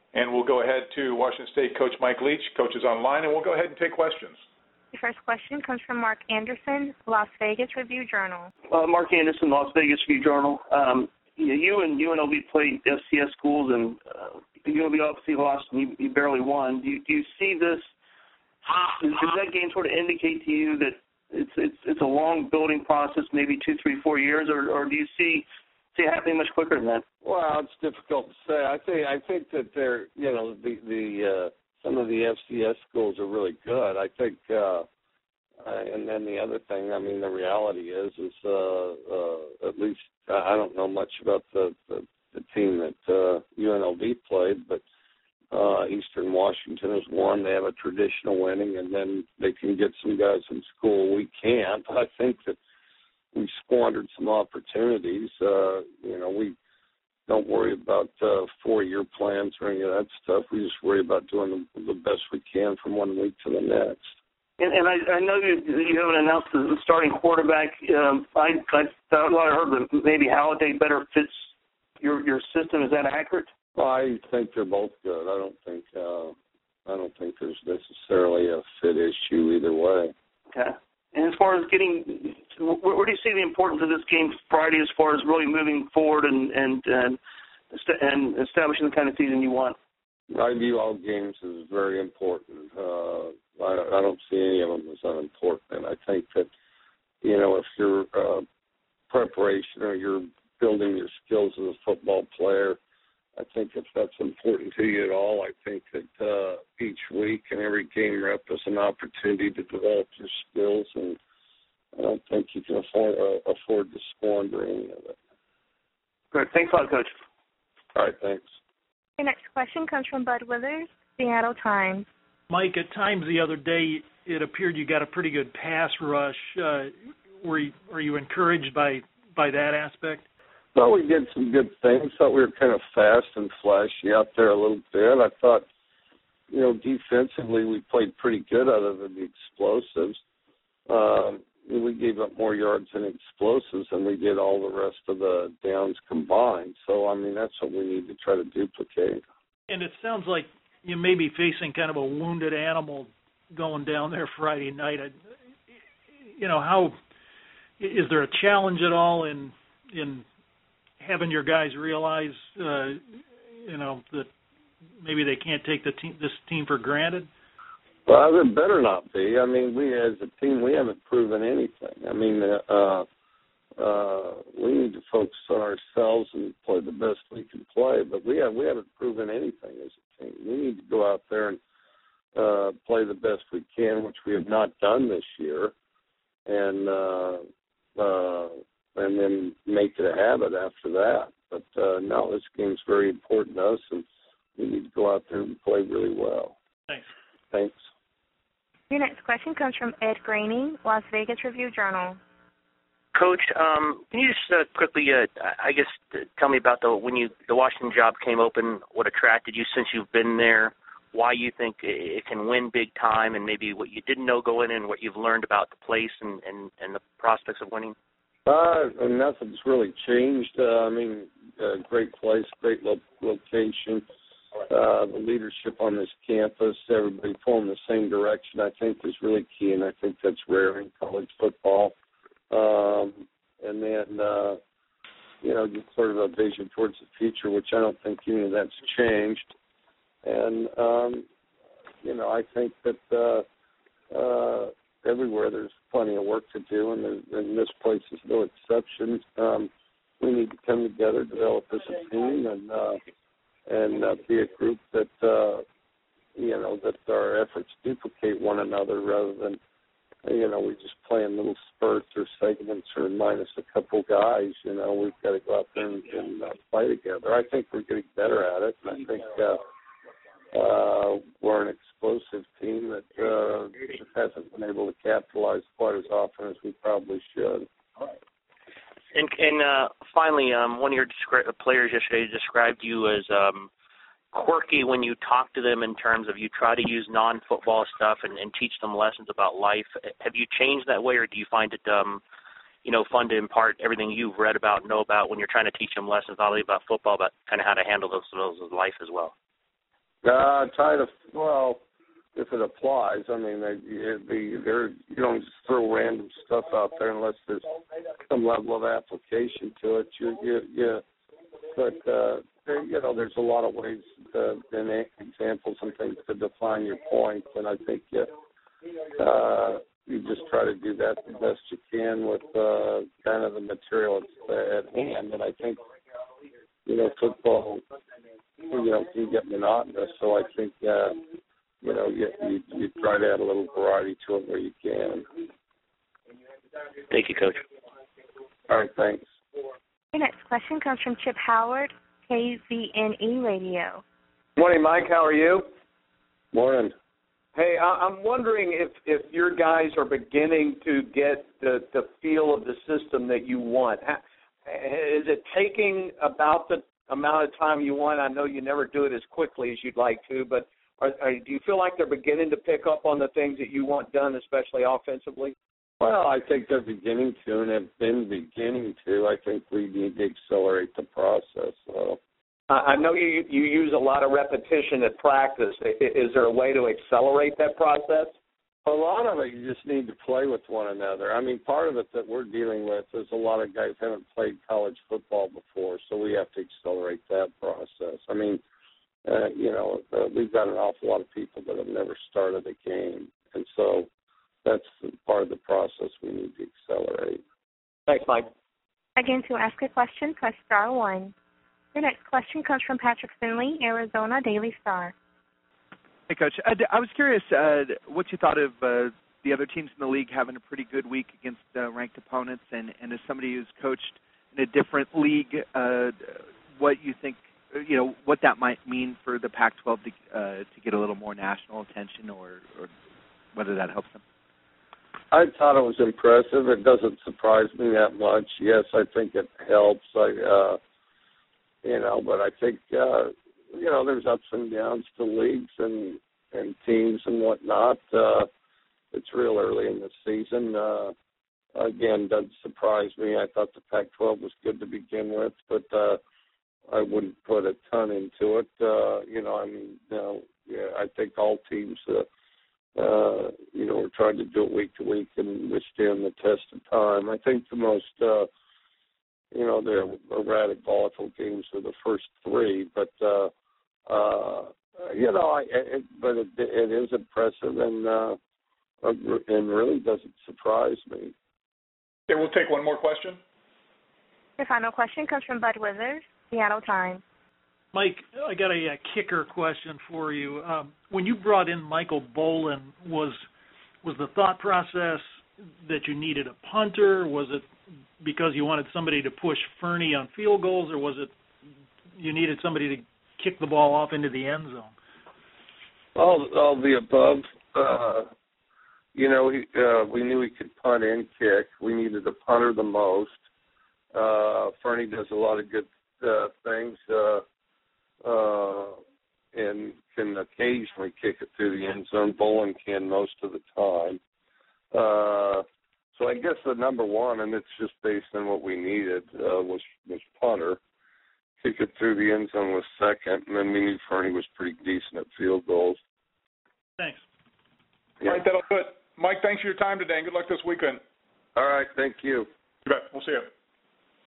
And we'll go ahead to Washington State coach Mike Leach. Coach is online, and we'll go ahead and take questions. The first question comes from Mark Anderson, Las Vegas Review-Journal. Mark Anderson, Las Vegas Review-Journal. You and UNLV played FCS schools, and UNLV obviously lost, and you barely won. Do you see this? Does that game sort of indicate to you that it's a long building process, maybe 2, 3, 4 years, or do you see it happening much quicker than that? Well, it's difficult to say. I think that they're, some of the FCS schools are really good. I think, and then the other thing, I mean, the reality is at least I don't know much about the team that UNLV played, but Eastern Washington has won. They have a traditional winning, and then they can get some guys in school. We can't. I think that we squandered some opportunities. We don't worry about 4-year plans or any of that stuff. We just worry about doing the best we can from one week to the next. And I know you haven't announced the starting quarterback. I heard that maybe Halliday better fits your system. Is that accurate? Well, I think they're both good. I don't think there's necessarily a fit issue either way. Okay. And as far as where do you see the importance of this game Friday as far as really moving forward and establishing the kind of season you want? I view all games as very important. I don't see any of them as unimportant. And I think that, if your preparation or you're building your skills as a football player, I think if that's important to you at all, I think that each week and every game rep is an opportunity to develop your skills, and I don't think you can afford to squander any of it. Great. Thanks a lot, Coach. All right, thanks. Your next question comes from Bud Withers, Seattle Times. Mike, at times the other day it appeared you got a pretty good pass rush. Were you encouraged by that aspect? Well, we did some good things. Thought we were kind of fast and flashy out there a little bit. I thought, defensively we played pretty good other than the explosives. We gave up more yards than explosives than we did all the rest of the downs combined. So, I mean, that's what we need to try to duplicate. And it sounds like you may be facing kind of a wounded animal going down there Friday night. How is there a challenge at all in having your guys realize, that maybe they can't take this team for granted? Well, there better not be. I mean, we as a team, we haven't proven anything. I mean, we need to focus on ourselves and play the best we can play, but we haven't proven anything as a team. We need to go out there and play the best we can, which we have not done this year, and then make it a habit after that. But no, this game's very important to us, and we need to go out there and play really well. Thanks. Your next question comes from Ed Graney, Las Vegas Review-Journal. Coach, can you just quickly, tell me about when the Washington job came open, what attracted you since you've been there, why you think it can win big time, and maybe what you didn't know going in and what you've learned about the place and the prospects of winning? Nothing's really changed. Great place, great location. The leadership on this campus, everybody pulling the same direction, I think is really key, and I think that's rare in college football. And then, just sort of a vision towards the future, which I don't think any of that's changed. And, I think that everywhere there's plenty of work to do, and this place is no exception. We need to come together, develop as a team, and be a group that, that our efforts duplicate one another rather than, we just play in little spurts or segments or minus a couple guys. We've got to go out there and play together. I think we're getting better at it. I think we're an explosive team that just hasn't been able to capitalize quite as often as we probably should. And finally, one of your players yesterday described you as quirky when you talk to them in terms of you try to use non-football stuff and teach them lessons about life. Have you changed that way, or do you find it, fun to impart everything you've read about and know about when you're trying to teach them lessons not only about football but kind of how to handle those of life as well? Try to, well, if it applies. I mean, you don't just throw random stuff out there unless there's some level of application to it. But there's a lot of ways and examples and things to define your points, and I think you just try to do that the best you can with kind of the material at hand. And I think football can get monotonous, so I think you try to add a little variety to it where you can. Thank you, Coach. All right, thanks. Your next question comes from Chip Howard, KZNE Radio. Morning, Mike. How are you? Morning. Hey, I'm wondering if your guys are beginning to get the feel of the system that you want. Is it taking about the amount of time you want? I know you never do it as quickly as you'd like to, but do you feel like they're beginning to pick up on the things that you want done, especially offensively? Well, I think they're beginning to and have been beginning to. I think we need to accelerate the process. So. I know you use a lot of repetition at practice. Is there a way to accelerate that process? A lot of it, you just need to play with one another. I mean, part of it that we're dealing with is a lot of guys haven't played college football before, so we have to accelerate that process. I mean, we've got an awful lot of people that have never started a game, and so that's part of the process we need to accelerate. Thanks, Mike. Again, to ask a question, press star 1. Your next question comes from Patrick Finley, Arizona Daily Star. Hey, Coach. I was curious what you thought of the other teams in the league having a pretty good week against ranked opponents, and as somebody who's coached in a different league, what you think, what that might mean for the Pac-12 to get a little more national attention, or whether that helps them. I thought it was impressive. It doesn't surprise me that much. Yes, I think it helps. But I think there's ups and downs to leagues and teams and whatnot. It's real early in the season. Again, doesn't surprise me. I thought the Pac-12 was good to begin with, but I wouldn't put a ton into it. I think all teams, we're trying to do it week to week and withstand the test of time. I think the most, the erratic, volatile games are the first 3, but it is impressive and really doesn't surprise me. Okay, we'll take one more question. Your final question comes from Bud Withers, Seattle Times. Mike, I got a kicker question for you. When you brought in Michael Bolin, was the thought process that you needed a punter? Was it because you wanted somebody to push Fernie on field goals, or was it you needed somebody to kick the ball off into the end zone? All the above. We knew he could punt and kick. We needed a punter the most. Fernie does a lot of good things and can occasionally kick it through the end zone. Bolin can most of the time. So I guess the number one, and it's just based on what we needed, was punter. Kick it through the end zone was second, and then we knew Fernie was pretty decent at field goals. Thanks. All Yeah. right, that'll do it. Mike, thanks for your time today, and good luck this weekend. All right, thank you. You bet. We'll see you.